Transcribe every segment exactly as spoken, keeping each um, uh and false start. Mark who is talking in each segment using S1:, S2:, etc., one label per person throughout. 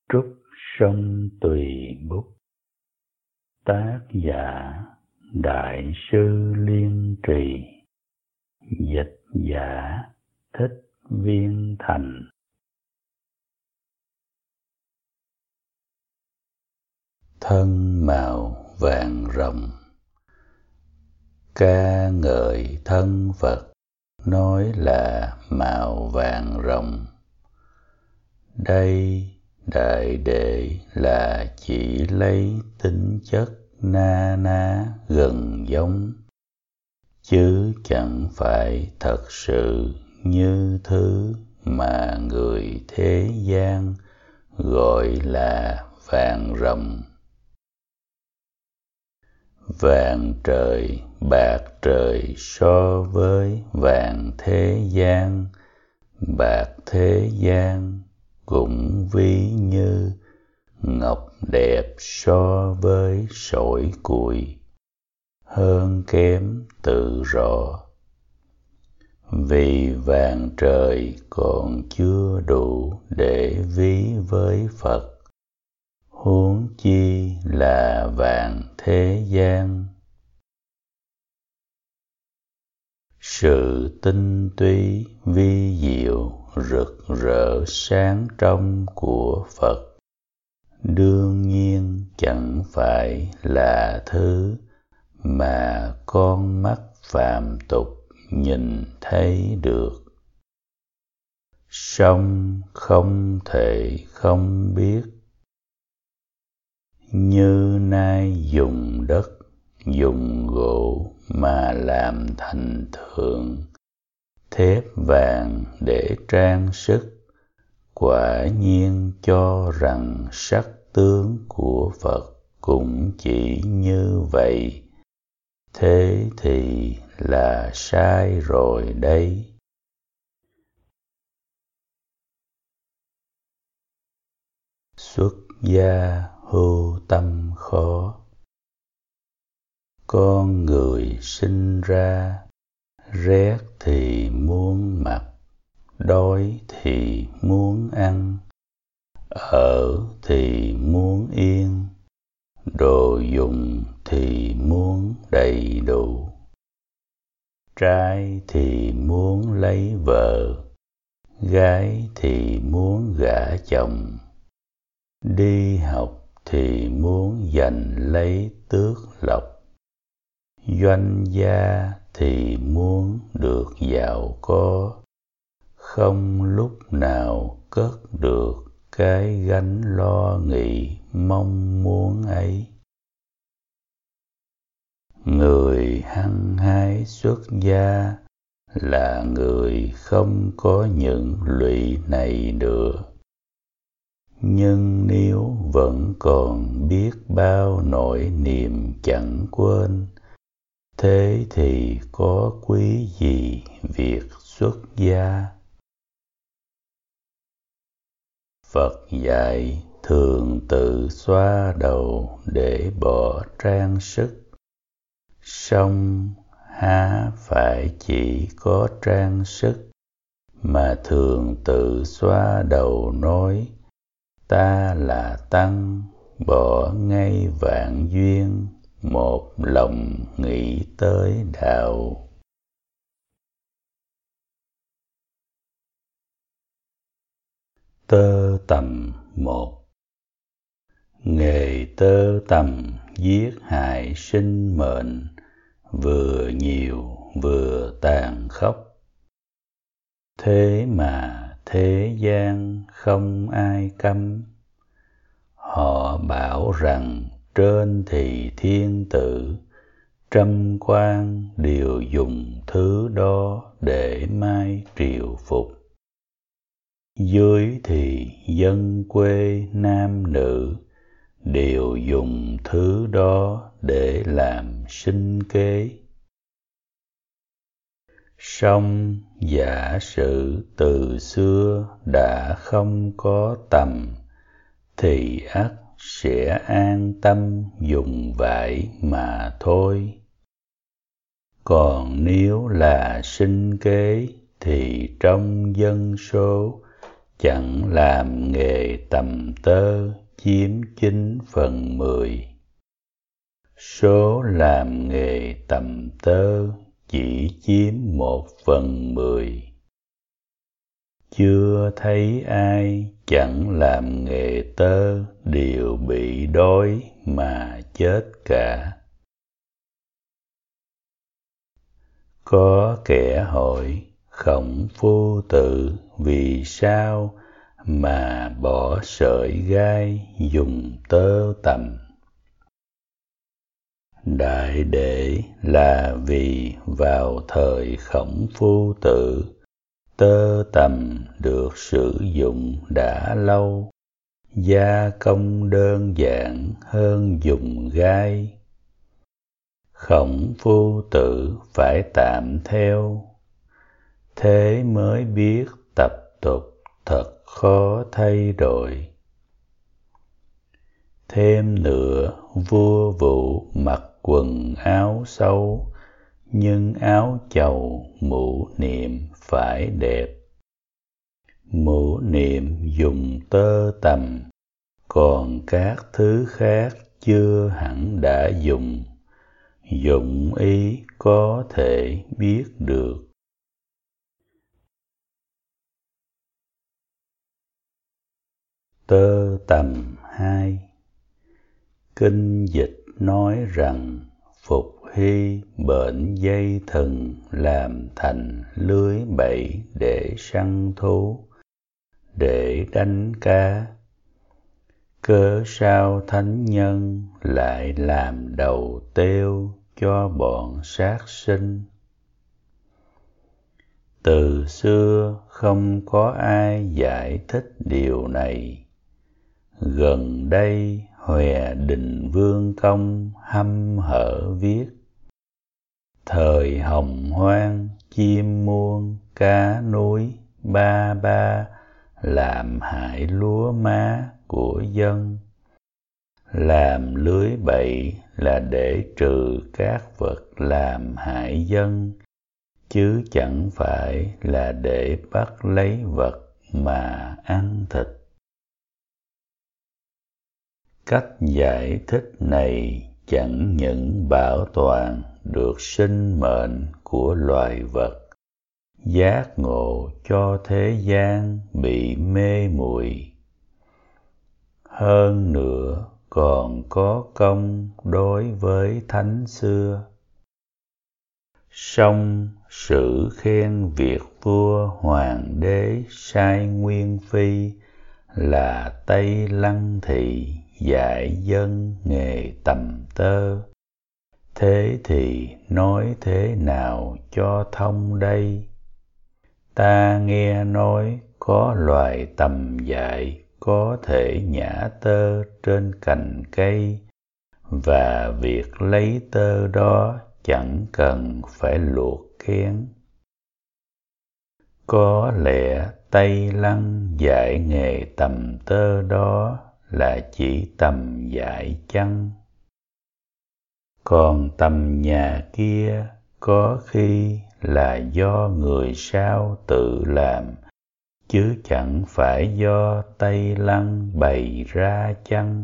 S1: Trúc sông tùy bút. Tác giả Đại sư Liên Trì. Dịch giả Thích Viên Thành. Thân màu vàng rồng, ca ngợi thân Phật, nói là màu vàng rồng. Đây đại đệ là chỉ lấy tính chất na ná gần giống, chứ chẳng phải thật sự như thứ mà người thế gian gọi là vàng rồng. Vàng trời bạc trời so với vàng thế gian, bạc thế gian cũng ví như ngọc đẹp so với sỏi cùi, hơn kém tự rõ. Vì vàng trời còn chưa đủ để ví với Phật, huống chi là vàng thế gian. Sự tinh túy vi diệu rực rỡ sáng trong của Phật đương nhiên chẳng phải là thứ mà con mắt phàm tục nhìn thấy được. Song không thể không biết, như nay dùng đất, dùng gỗ mà làm thành tượng, thép vàng để trang sức, quả nhiên cho rằng sắc tướng của Phật cũng chỉ như vậy. Thế thì là sai rồi đấy. Xuất gia hưu tâm khó. Con người sinh ra, rét thì muốn mặc, đói thì muốn ăn, ở thì muốn yên, đồ dùng thì muốn đầy đủ. Trai thì muốn lấy vợ, gái thì muốn gả chồng, đi học thì muốn giành lấy tước lộc, doanh gia thì muốn được giàu có, không lúc nào cất được cái gánh lo nghĩ mong muốn ấy. Người hăng hái xuất gia là người không có những lụy này nữa. Nhưng nếu vẫn còn biết bao nỗi niềm chẳng quên, thế thì có quý gì việc xuất gia? Phật dạy thường tự xoa đầu để bỏ trang sức, song há phải chỉ có trang sức mà thường tự xoa đầu nói ta là tăng, bỏ ngay vạn duyên, một lòng nghĩ tới đạo. Tơ tằm một. Nghề tơ tằm giết hại sinh mệnh, vừa nhiều vừa tàn khốc. Thế mà thế gian không ai cấm. Họ bảo rằng trên thì thiên tử, trăm quan đều dùng thứ đó để mai triều phục. Dưới thì dân quê nam nữ đều dùng thứ đó để làm sinh kế. Song giả sử từ xưa đã không có tằm, thì ắt sẽ an tâm dùng vải mà thôi. Còn nếu là sinh kế thì trong dân số chẳng làm nghề tầm tơ chiếm chín phần mười. Số làm nghề tầm tơ chỉ chiếm một phần mười. Chưa thấy ai chẳng làm nghề tơ đều bị đói mà chết cả. Có kẻ hỏi Khổng Phu Tử vì sao mà bỏ sợi gai dùng tơ tằm. Đại để là vì vào thời Khổng Phu Tử, tơ tằm được sử dụng đã lâu, gia công đơn giản hơn dùng gai. Khổng Phu Tử phải tạm theo, thế mới biết tập tục thật khó thay đổi. Thêm nữa, vua Vũ mặc quần áo sâu, nhưng áo chầu mũ niệm phải đẹp. Mũ niệm dùng tơ tằm, còn các thứ khác chưa hẳn đã dùng. Dụng ý có thể biết được. Tơ tằm hai. Kinh dịch nói rằng Phục Hy bệnh dây thừng làm thành lưới bẫy để săn thú, để đánh cá. Cớ sao thánh nhân lại làm đầu têu cho bọn sát sinh? Từ xưa không có ai giải thích điều này. Gần đây Hòe Định Vương Công hăm hở viết: thời hồng hoang chim muôn cá núi ba ba làm hại lúa má của dân. Làm lưới bẫy là để trừ các vật làm hại dân, chứ chẳng phải là để bắt lấy vật mà ăn thịt. Cách giải thích này chẳng những bảo toàn được sinh mệnh của loài vật, giác ngộ cho thế gian bị mê muội, hơn nữa còn có công đối với thánh xưa. Song sử khen việc vua hoàng đế sai Nguyên Phi là Tây Lăng Thị dạy dân nghề tầm tơ. Thế thì nói thế nào cho thông đây? Ta nghe nói có loài tầm dại có thể nhả tơ trên cành cây, và việc lấy tơ đó chẳng cần phải luộc kén. Có lẽ Tây Lăng dạy nghề tầm tơ đó là chỉ tầm dại chăng? Còn tầm nhà kia có khi là do người sao tự làm, chứ chẳng phải do Tây Lăng bày ra chăng?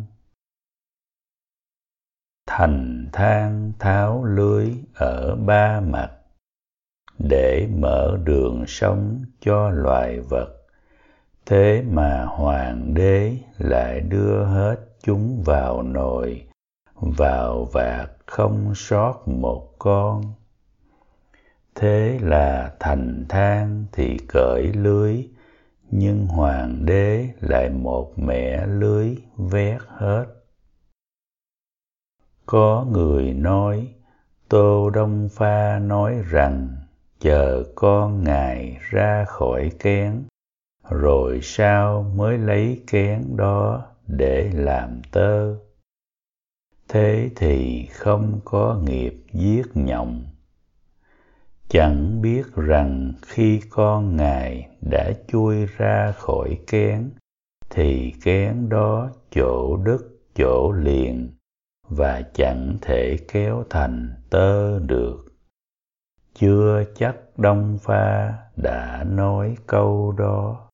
S1: Thành thang tháo lưới ở ba mặt, để mở đường sống cho loài vật. Thế mà hoàng đế lại đưa hết chúng vào nồi, vào vạc không sót một con. Thế là thành thang thì cởi lưới, nhưng hoàng đế lại một mẻ lưới vét hết. Có người nói, Tô Đông Pha nói rằng chờ con ngài ra khỏi kén, rồi sau mới lấy kén đó để làm tơ. Thế thì không có nghiệp giết nhộng. Chẳng biết rằng khi con ngài đã chui ra khỏi kén, thì kén đó chỗ đứt chỗ liền, và chẳng thể kéo thành tơ được. Chưa chắc Đông Pha đã nói câu đó.